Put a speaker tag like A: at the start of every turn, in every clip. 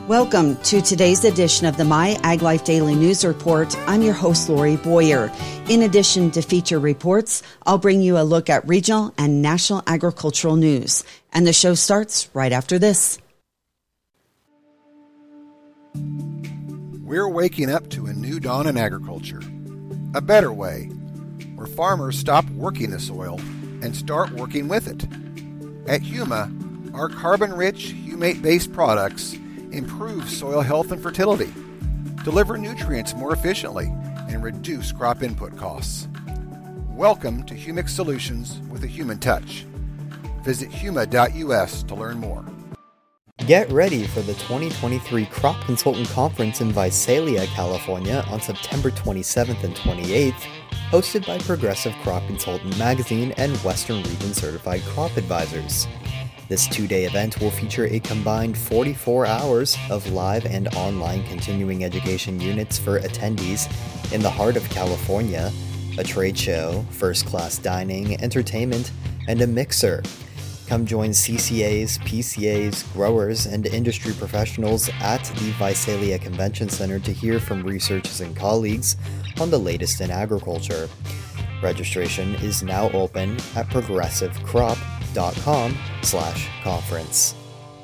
A: Welcome to today's edition of the My Ag Life Daily News Report. I'm your host, Lori Boyer. In addition to feature reports, I'll bring you a look at regional and national agricultural news. And the show starts right after this.
B: We're waking up to a new dawn in agriculture. A better way, where farmers stop working the soil and start working with it. At Huma, our carbon-rich, humate-based products improve soil health and fertility, deliver nutrients more efficiently, and reduce crop input costs. Welcome to Humic Solutions with a human touch. Visit huma.us to learn more.
C: Get ready for the 2023 Crop Consultant Conference in Visalia, California on September 27th and 28th, hosted by Progressive Crop Consultant Magazine and Western Region Certified Crop Advisors. This two-day event will feature a combined 44 hours of live and online continuing education units for attendees in the heart of California, a trade show, first-class dining, entertainment, and a mixer. Come join CCAs, PCAs, growers, and industry professionals at the Visalia Convention Center to hear from researchers and colleagues on the latest in agriculture. Registration is now open at progressivecrop.com/conference.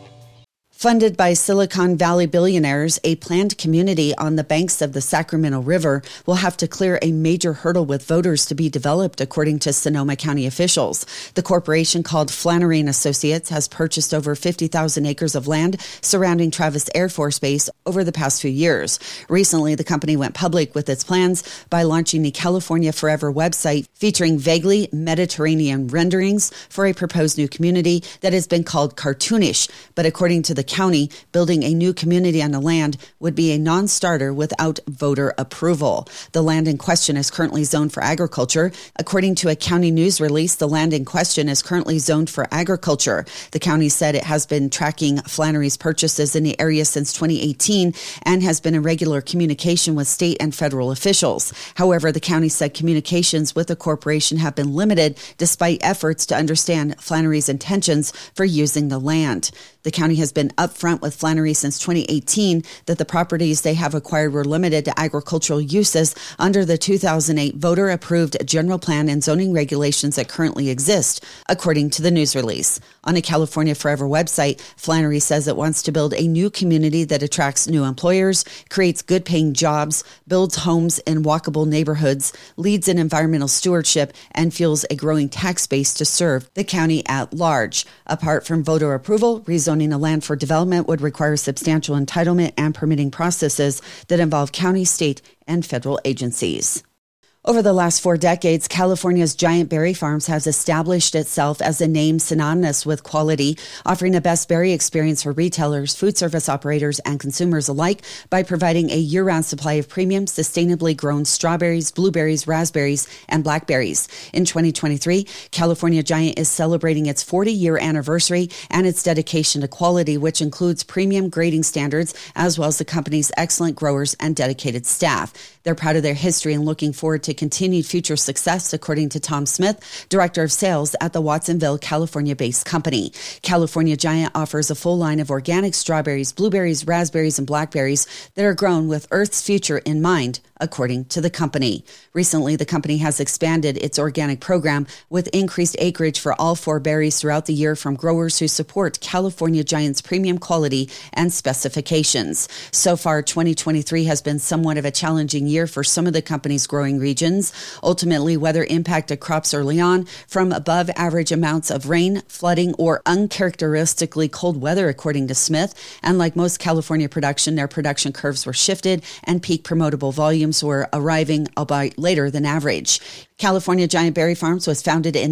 A: Funded by Silicon Valley billionaires, a planned community on the banks of the Sacramento River will have to clear a major hurdle with voters to be developed, according to Sonoma County officials. The corporation, called Flannery & Associates, has purchased over 50,000 acres of land surrounding Travis Air Force Base over the past few years. Recently, the company went public with its plans by launching the California Forever website, featuring vaguely Mediterranean renderings for a proposed new community that has been called cartoonish. But according to the county, building a new community on the land would be a non-starter without voter approval. The land in question is currently zoned for agriculture. According to a county news release, the land in question is currently zoned for agriculture. The county said it has been tracking Flannery's purchases in the area since 2018 and has been in regular communication with state and federal officials. However, the county said communications with the corporation have been limited despite efforts to understand Flannery's intentions for using the land. The county has been upfront with Flannery since 2018 that the properties they have acquired were limited to agricultural uses under the 2008 voter-approved general plan and zoning regulations that currently exist, according to the news release. On a California Forever website, Flannery says it wants to build a new community that attracts new employers, creates good-paying jobs, builds homes in walkable neighborhoods, leads in environmental stewardship, and fuels a growing tax base to serve the county at large. Apart from voter approval, rezoning the land for development would require substantial entitlement and permitting processes that involve county, state, and federal agencies. Over the last 4 decades, California's Giant Berry Farms has established itself as a name synonymous with quality, offering a best berry experience for retailers, food service operators, and consumers alike by providing a year-round supply of premium, sustainably grown strawberries, blueberries, raspberries, and blackberries. In 2023, California Giant is celebrating its 40-year anniversary and its dedication to quality, which includes premium grading standards, as well as the company's excellent growers and dedicated staff. They're proud of their history and looking forward to continued future success, according to Tom Smith, Director of Sales at the Watsonville, California-based company. California Giant offers a full line of organic strawberries, blueberries, raspberries, and blackberries that are grown with Earth's future in mind, according to the company. Recently, the company has expanded its organic program with increased acreage for all 4 berries throughout the year from growers who support California Giant's premium quality and specifications. So far, 2023 has been somewhat of a challenging year for some of the company's growing regions. Ultimately, weather impacted crops early on from above average amounts of rain, flooding, or uncharacteristically cold weather, according to Smith. And like most California production, their production curves were shifted and peak promotable volumes were arriving, albeit later than average. California Giant Berry Farms was founded in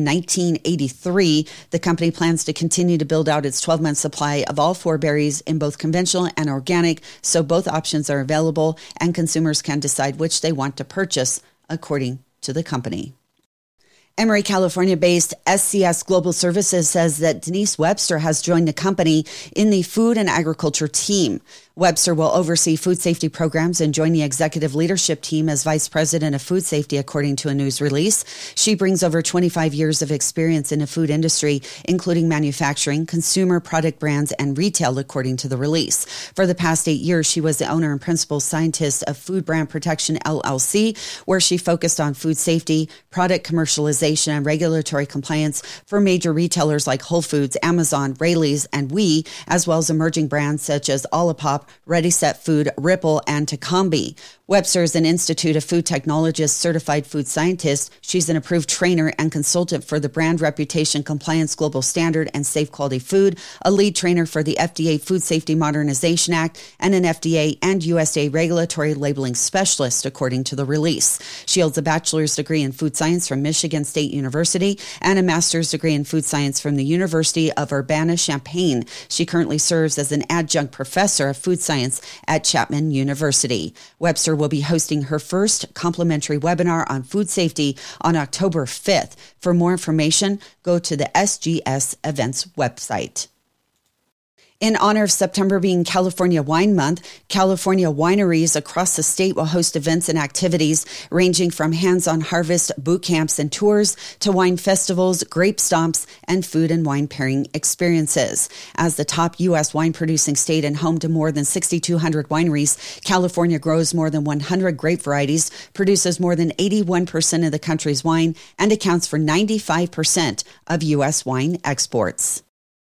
A: 1983. The company plans to continue to build out its 12-month supply of all 4 berries in both conventional and organic, so both options are available and consumers can decide which they want to purchase, according to the company. Emory, California-based SCS Global Services says that Denise Webster has joined the company in the food and agriculture team. Webster will oversee food safety programs and join the executive leadership team as vice president of food safety, according to a news release. She brings over 25 years of experience in the food industry, including manufacturing, consumer product brands, and retail, according to the release. For the past 8 years, she was the owner and principal scientist of Food Brand Protection, LLC, where she focused on food safety, product commercialization, and regulatory compliance for major retailers like Whole Foods, Amazon, Raley's, and Oui, as well as emerging brands such as Olipop, Ready Set Food, Ripple, and Tacombi. Webster is an Institute of Food Technologists certified food scientist. She's an approved trainer and consultant for the Brand Reputation Compliance Global Standard and Safe Quality Food, a lead trainer for the FDA Food Safety Modernization Act, and an FDA and USDA regulatory labeling specialist, according to the release. She holds a bachelor's degree in food science from Michigan State University and a master's degree in food science from the University of Urbana-Champaign. She currently serves as an adjunct professor of food science at Chapman University. Webster will be hosting her first complimentary webinar on food safety on October 5th. For more information, go to the SGS Events website. In honor of September being California Wine Month, California wineries across the state will host events and activities ranging from hands-on harvest boot camps and tours to wine festivals, grape stomps, and food and wine pairing experiences. As the top U.S. wine-producing state and home to more than 6,200 wineries, California grows more than 100 grape varieties, produces more than 81% of the country's wine, and accounts for 95% of U.S. wine exports.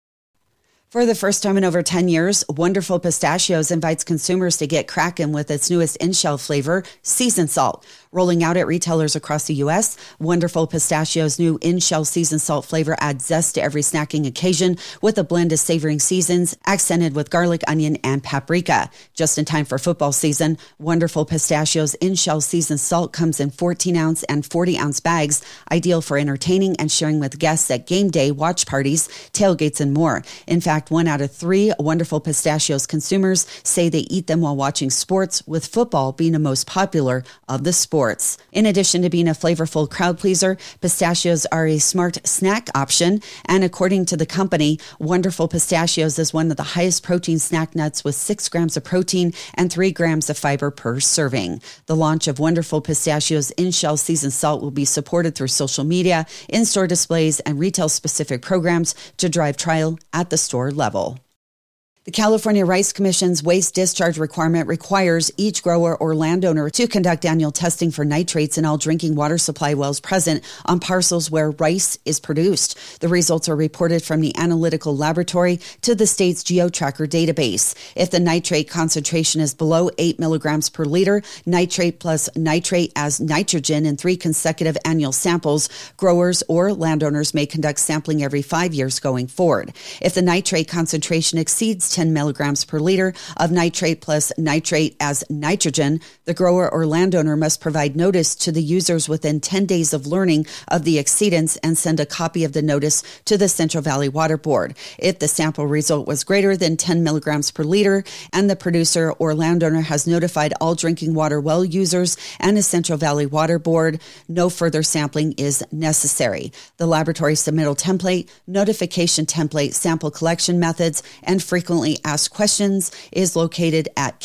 A: For the first time in over 10 years, Wonderful Pistachios invites consumers to get cracking with its newest in-shell flavor, Seasoned Salt. Rolling out at retailers across the U.S., Wonderful Pistachios' new in-shell seasoned salt flavor adds zest to every snacking occasion with a blend of savoring seasons accented with garlic, onion, and paprika. Just in time for football season, Wonderful Pistachios' in-shell seasoned salt comes in 14-ounce and 40-ounce bags, ideal for entertaining and sharing with guests at game day, watch parties, tailgates, and more. In fact, 1 out of 3 Wonderful Pistachios consumers say they eat them while watching sports, with football being the most popular of the sports. In addition to being a flavorful crowd pleaser, pistachios are a smart snack option, and according to the company, Wonderful Pistachios is one of the highest protein snack nuts with 6 grams of protein and 3 grams of fiber per serving. The launch of Wonderful Pistachios in-shell seasoned salt will be supported through social media, in-store displays, and retail-specific programs to drive trial at the store level. The California Rice Commission's waste discharge requirement requires each grower or landowner to conduct annual testing for nitrates in all drinking water supply wells present on parcels where rice is produced. The results are reported from the analytical laboratory to the state's GeoTracker database. If the nitrate concentration is below 8 milligrams per liter, nitrate plus nitrate as nitrogen in 3 consecutive annual samples, growers or landowners may conduct sampling every 5 years going forward. If the nitrate concentration exceeds 10 milligrams per liter of nitrate plus nitrate as nitrogen, the grower or landowner must provide notice to the users within 10 days of learning of the exceedance and send a copy of the notice to the Central Valley Water Board. If the sample result was greater than 10 milligrams per liter and the producer or landowner has notified all drinking water well users and the Central Valley Water Board, no further sampling is necessary. The laboratory submittal template, notification template, sample collection methods, and frequently asked questions is located at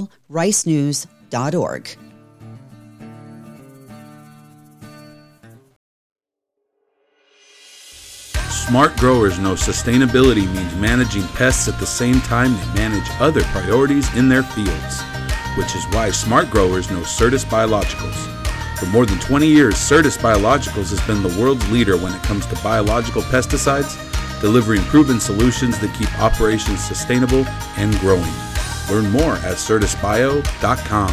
A: calricenews.org.
D: Smart growers know sustainability means managing pests at the same time they manage other priorities in their fields, which is why smart growers know Certus Biologicals. For more than 20 years, Certus Biologicals has been the world's leader when it comes to biological pesticides, delivering proven solutions that keep operations sustainable and growing. Learn more at certusbio.com.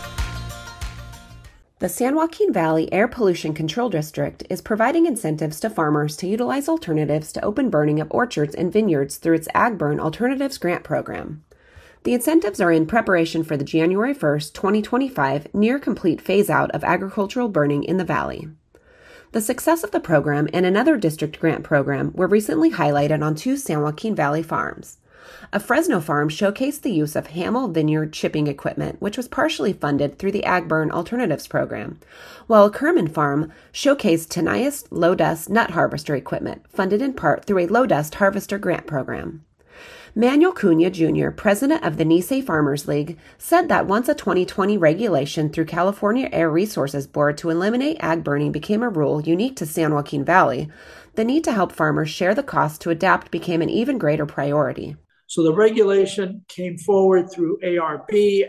E: The San Joaquin Valley Air Pollution Control District is providing incentives to farmers to utilize alternatives to open burning of orchards and vineyards through its AgBurn Alternatives Grant Program. The incentives are in preparation for the January 1st, 2025 near-complete phase-out of agricultural burning in the valley. The success of the program and another district grant program were recently highlighted on 2 San Joaquin Valley farms. A Fresno farm showcased the use of Hamel Vineyard chipping equipment, which was partially funded through the AgBurn Alternatives program, while a Kerman farm showcased Tanias low dust nut harvester equipment, funded in part through a low dust harvester grant program. Manuel Cunha Jr., president of the Nisei Farmers League, said that once a 2020 regulation through California Air Resources Board to eliminate ag burning became a rule unique to San Joaquin Valley, the need to help farmers share the cost to adapt became an even greater priority.
F: So the regulation came forward through ARB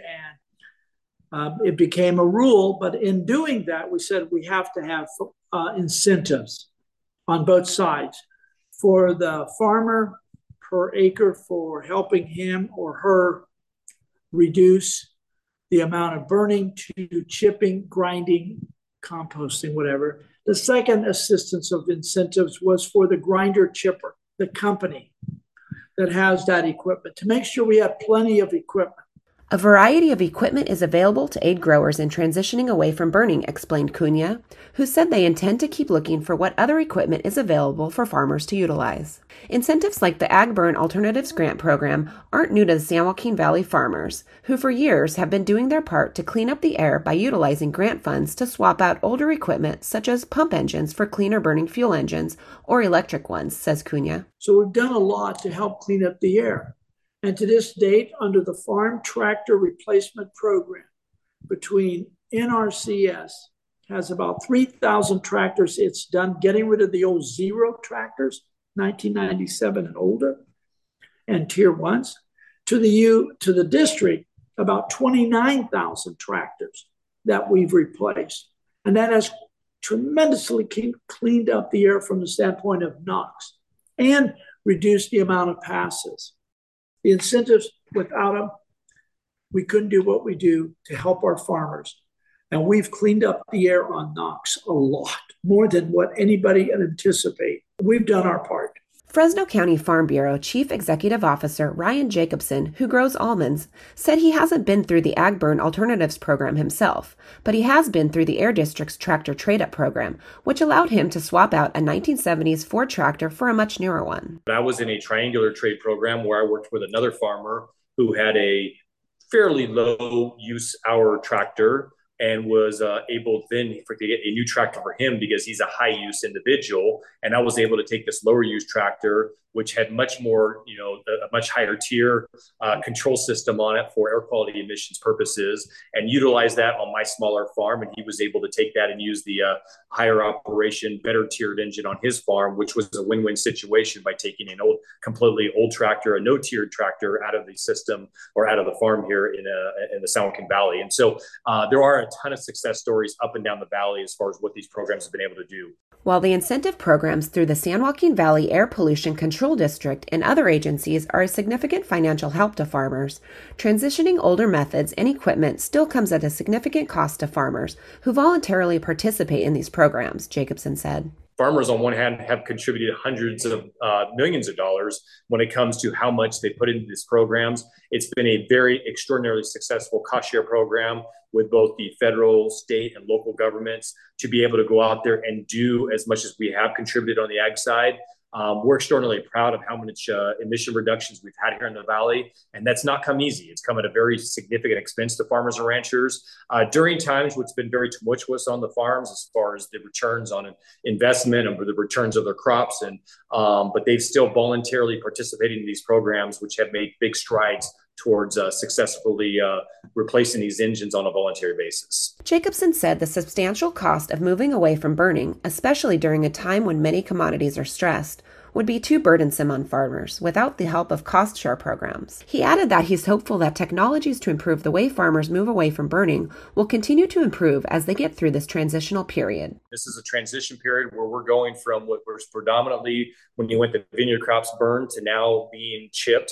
F: and it became a rule. But in doing that, we said we have to have incentives on both sides for the farmer per acre for helping him or her reduce the amount of burning to chipping, grinding, composting, whatever. The second assistance of incentives was for the grinder chipper, the company that has that equipment, to make sure we have plenty of equipment.
E: A variety of equipment is available to aid growers in transitioning away from burning, explained Cunha, who said they intend to keep looking for what other equipment is available for farmers to utilize. Incentives like the AgBurn Alternatives Grant Program aren't new to the San Joaquin Valley farmers, who for years have been doing their part to clean up the air by utilizing grant funds to swap out older equipment such as pump engines for cleaner burning fuel engines or electric ones, says Cunha.
F: So we've done a lot to help clean up the air. And to this date, under the Farm Tractor Replacement Program, between NRCS has about 3,000 tractors it's done, getting rid of the old zero tractors, 1997 and older, and tier ones, to the district, about 29,000 tractors that we've replaced. And that has tremendously cleaned up the air from the standpoint of NOx and reduced the amount of passes. The incentives, without them, we couldn't do what we do to help our farmers. And we've cleaned up the air on NOx a lot, more than what anybody can anticipate. We've done our part.
E: Fresno County Farm Bureau Chief Executive Officer Ryan Jacobson, who grows almonds, said he hasn't been through the AgBurn Alternatives program himself, but he has been through the Air District's Tractor Trade-Up program, which allowed him to swap out a 1970s Ford tractor for a much newer one.
G: I was in a triangular trade program where I worked with another farmer who had a fairly low use hour tractor and was able then to get a new tractor for him because he's a high use individual. And I was able to take this lower use tractor, which had much more, a much higher tier control system on it for air quality emissions purposes, and utilize that on my smaller farm. And he was able to take that and use the higher operation, better tiered engine on his farm, which was a win-win situation by taking an completely old tractor, a no tiered tractor out of the system or out of the farm here in the San Joaquin Valley. And so there are a ton of success stories up and down the valley as far as what these programs have been able to do.
E: While the incentive programs through the San Joaquin Valley Air Pollution Control District and other agencies are a significant financial help to farmers, transitioning older methods and equipment still comes at a significant cost to farmers who voluntarily participate in these programs, Jacobson said.
G: Farmers, on one hand, have contributed hundreds of millions of dollars when it comes to how much they put into these programs. It's been a very extraordinarily successful cost share program with both the federal, state, and local governments to be able to go out there and do as much as we have contributed on the ag side. We're extraordinarily proud of how much emission reductions we've had here in the Valley, and that's not come easy. It's come at a very significant expense to farmers and ranchers during times which has been very tumultuous on the farms as far as the returns on investment and the returns of their crops. But they've still voluntarily participated in these programs, which have made big strides towards successfully replacing these engines on a voluntary basis.
E: Jacobson said the substantial cost of moving away from burning, especially during a time when many commodities are stressed, would be too burdensome on farmers without the help of cost share programs. He added that he's hopeful that technologies to improve the way farmers move away from burning will continue to improve as they get through this transitional period.
G: This is a transition period where we're going from what was predominantly when you went to vineyard crops burned to now being chipped.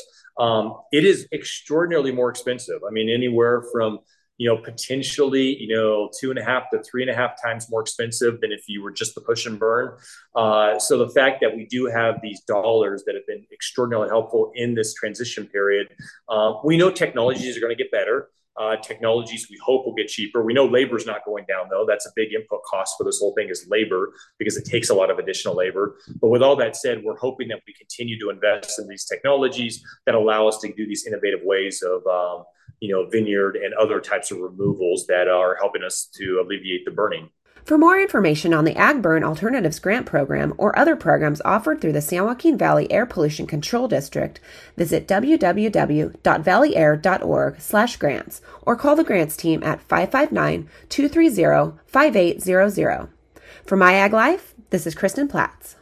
G: It is extraordinarily more expensive. I mean, anywhere from potentially, 2.5 to 3.5 times more expensive than if you were just the push and burn. So the fact that we do have these dollars that have been extraordinarily helpful in this transition period, we know technologies are going to get better. Technologies we hope will get cheaper. We know labor is not going down, though. That's a big input cost for this whole thing is labor, because it takes a lot of additional labor. But with all that said, we're hoping that we continue to invest in these technologies that allow us to do these innovative ways of vineyard and other types of removals that are helping us to alleviate the burning.
E: For more information on the AgBurn Alternatives Grant Program or other programs offered through the San Joaquin Valley Air Pollution Control District, visit www.valleyair.org/grants or call the grants team at 559-230-5800. For My Ag Life, this is Kristen Platts.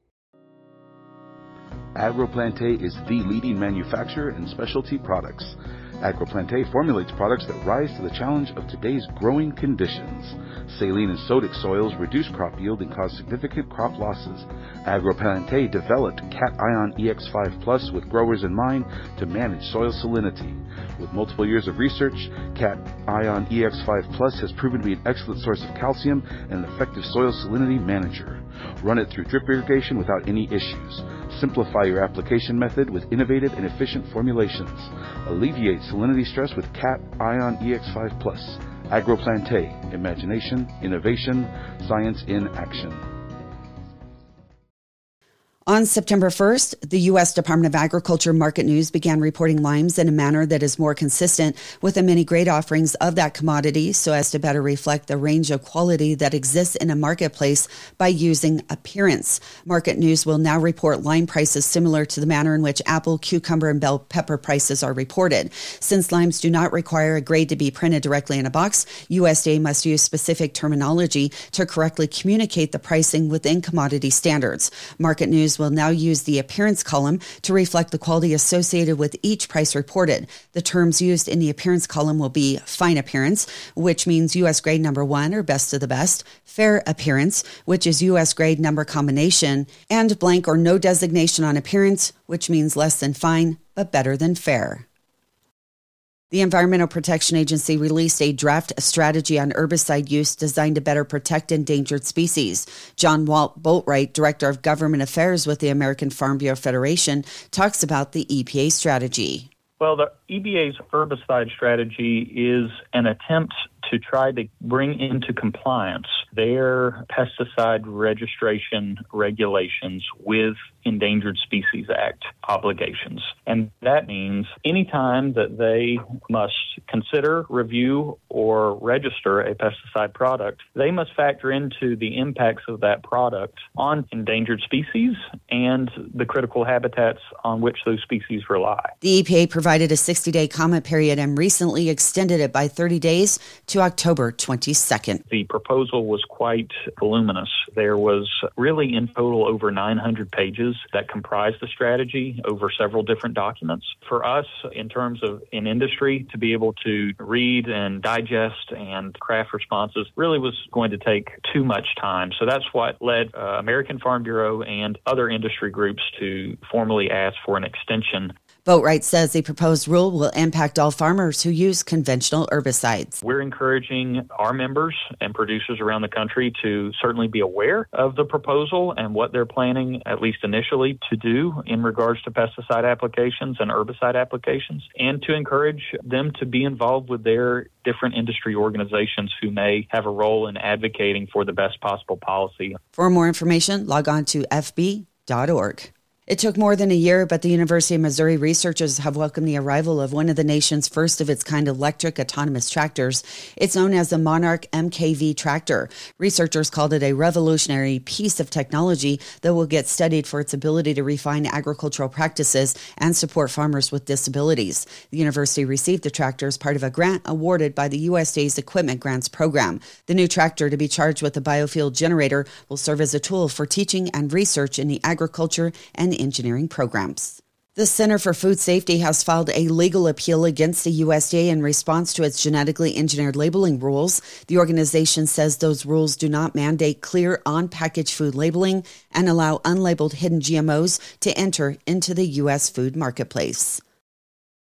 H: AgroPlante is the leading manufacturer in specialty products. AgroPlante formulates products that rise to the challenge of today's growing conditions. Saline and sodic soils reduce crop yield and cause significant crop losses. AgroPlante developed Cation EX5 Plus with growers in mind to manage soil salinity. With multiple years of research, Cation EX5 Plus has proven to be an excellent source of calcium and an effective soil salinity manager. Run it through drip irrigation without any issues. Simplify your application method with innovative and efficient formulations. Alleviate salinity stress with Cation EX5 Plus. AgroPlante. Imagination, innovation, science in action.
A: On September 1st, the U.S. Department of Agriculture Market News began reporting limes in a manner that is more consistent with the many grade offerings of that commodity so as to better reflect the range of quality that exists in a marketplace by using appearance. Market News will now report lime prices similar to the manner in which apple, cucumber, and bell pepper prices are reported. Since limes do not require a grade to be printed directly in a box, USDA must use specific terminology to correctly communicate the pricing within commodity standards. Market News will now use the appearance column to reflect the quality associated with each price reported. The terms used in the appearance column will be fine appearance, which means U.S. grade number 1 or best of the best, fair appearance, which is U.S. grade number combination, and blank or no designation on appearance, which means less than fine but better than fair. The Environmental Protection Agency released a draft strategy on herbicide use designed to better protect endangered species. John Walt Boatwright, Director of Government Affairs with the American Farm Bureau Federation, talks about the EPA strategy.
I: Well, the EPA's herbicide strategy is an attempt to try to bring into compliance their pesticide registration regulations with Endangered Species Act obligations. And that means anytime that they must consider, review, or register a pesticide product, they must factor into the impacts of that product on endangered species and the critical habitats on which those species rely.
A: The EPA provided a 60-day comment period and recently extended it by 30 days to October 22nd.
I: The proposal was quite voluminous. There was really in total over 900 pages that comprised the strategy over several different documents. For us, in terms of in industry, to be able to read and digest and craft responses really was going to take too much time. So that's what led American Farm Bureau and other industry groups to formally ask for an extension.
A: Boatwright says the proposed rule will impact all farmers who use conventional herbicides.
I: We're encouraging our members and producers around the country to certainly be aware of the proposal and what they're planning, at least initially, to do in regards to pesticide applications and herbicide applications, and to encourage them to be involved with their different industry organizations who may have a role in advocating for the best possible policy.
A: For more information, log on to fb.org. It took more than a year, but the University of Missouri researchers have welcomed the arrival of one of the nation's first of its kind electric autonomous tractors. It's known as the Monarch MKV tractor. Researchers called it a revolutionary piece of technology that will get studied for its ability to refine agricultural practices and support farmers with disabilities. The university received the tractor as part of a grant awarded by the USDA's Equipment Grants Program. The new tractor, to be charged with a biofuel generator, will serve as a tool for teaching and research in the agriculture and engineering programs. The Center for Food Safety has filed a legal appeal against the USDA in response to its genetically engineered labeling rules. The organization says those rules do not mandate clear on-package food labeling and allow unlabeled hidden GMOs to enter into the U.S. food marketplace.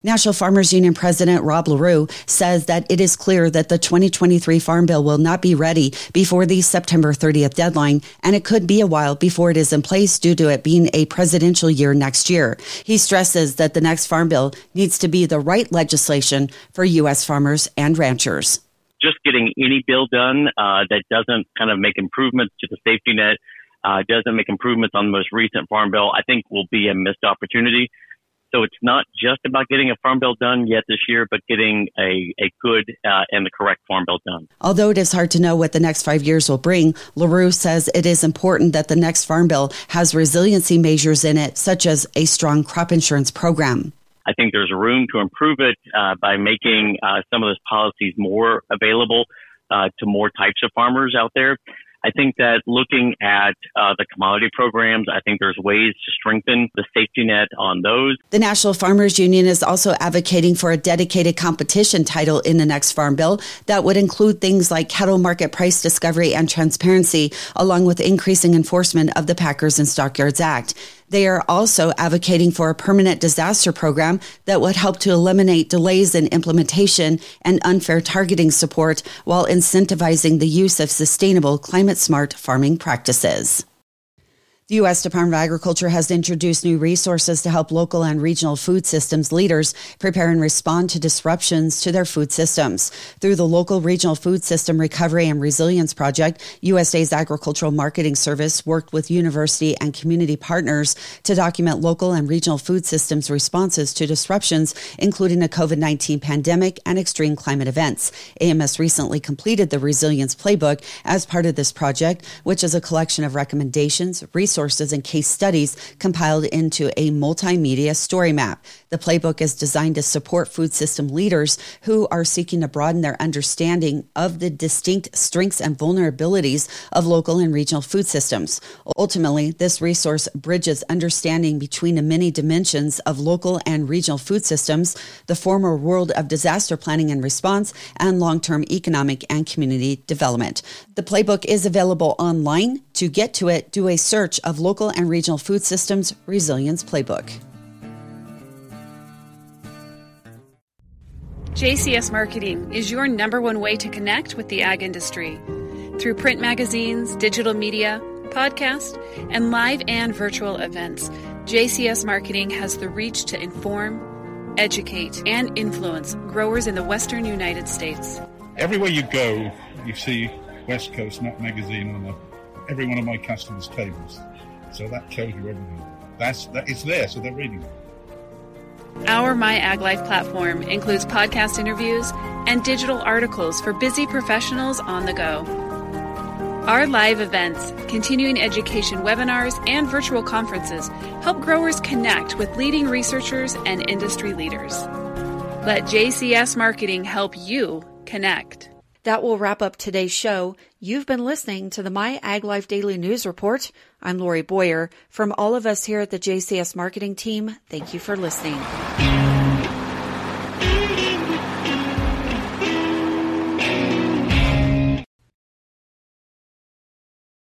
A: National Farmers Union President Rob LaRue says that it is clear that the 2023 Farm Bill will not be ready before the September 30th deadline, and it could be a while before it is in place due to it being a presidential year next year. He stresses that the next Farm Bill needs to be the right legislation for U.S. farmers and ranchers.
J: Just getting any bill done that doesn't kind of make improvements to the safety net, doesn't make improvements on the most recent Farm Bill, I think will be a missed opportunity. So it's not just about getting a Farm Bill done yet this year, but getting a good and the correct Farm Bill done.
A: Although it is hard to know what the next 5 years will bring, LaRue says it is important that the next Farm Bill has resiliency measures in it, such as a strong crop insurance program.
J: I think there's room to improve it by making some of those policies more available to more types of farmers out there. I think that looking at the commodity programs, I think there's ways to strengthen the safety net on those.
A: The National Farmers Union is also advocating for a dedicated competition title in the next Farm Bill that would include things like cattle market price discovery and transparency, along with increasing enforcement of the Packers and Stockyards Act. They are also advocating for a permanent disaster program that would help to eliminate delays in implementation and unfair targeting support while incentivizing the use of sustainable, climate-smart farming practices. The U.S. Department of Agriculture has introduced new resources to help local and regional food systems leaders prepare and respond to disruptions to their food systems. Through the Local Regional Food System Recovery and Resilience Project, USDA's Agricultural Marketing Service worked with university and community partners to document local and regional food systems responses to disruptions, including a COVID-19 pandemic and extreme climate events. AMS recently completed the Resilience Playbook as part of this project, which is a collection of recommendations, resources, and case studies compiled into a multimedia story map. The playbook is designed to support food system leaders who are seeking to broaden their understanding of the distinct strengths and vulnerabilities of local and regional food systems. Ultimately, this resource bridges understanding between the many dimensions of local and regional food systems, the former world of disaster planning and response, and long-term economic and community development. The playbook is available online. To get to it, do a search of Local and Regional Food Systems Resilience Playbook.
K: JCS Marketing is your number one way to connect with the ag industry. Through print magazines, digital media, podcast, and live and virtual events, JCS Marketing has the reach to inform, educate, and influence growers in the Western United States.
L: Everywhere you go, you see West Coast Nut Magazine on every one of my customers' tables. So that tells you everything. That it's there, so they're reading it.
K: Our My Ag Life platform includes podcast interviews and digital articles for busy professionals on the go. Our live events, continuing education webinars, and virtual conferences help growers connect with leading researchers and industry leaders. Let JCS Marketing help you connect.
M: That will wrap up today's show. You've been listening to the My Ag Life Daily News Report. I'm Lori Boyer. From all of us here at the JCS Marketing Team, thank you for listening.